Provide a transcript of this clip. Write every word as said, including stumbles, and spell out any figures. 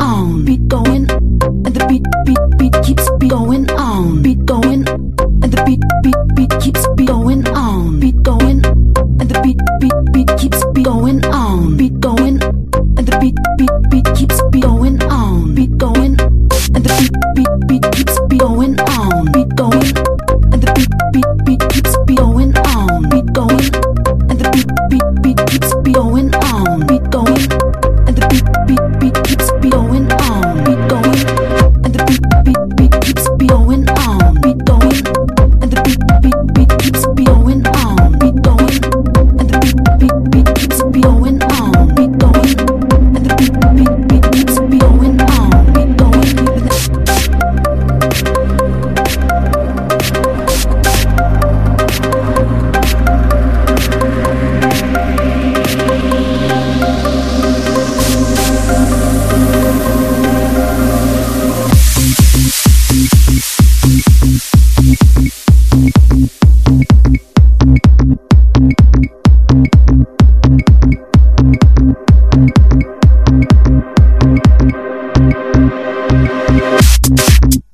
on, beat going, and the beat beat beat keeps beat going on, beat going, and the beat beat beat keeps beat going on, beat going, and the beat beat beat keeps beat going on, beat going, and the beat beat beat keeps beat going on, beat going, and the beat beat beat keeps beat going on, beat going, and the beat beat beat keeps beat going on, beat going, and the beat beat beat keeps beat going on, beat going, and the beat beat beat keeps beat going on, beat going, and the beat beat beat keeps beat going on, beat going, and the beat beat beat keeps beat going on, beat going, and the beat beat beat keeps beat going on, beat going, and the beat beat beat keeps beat going on, beat going. We'll be right back.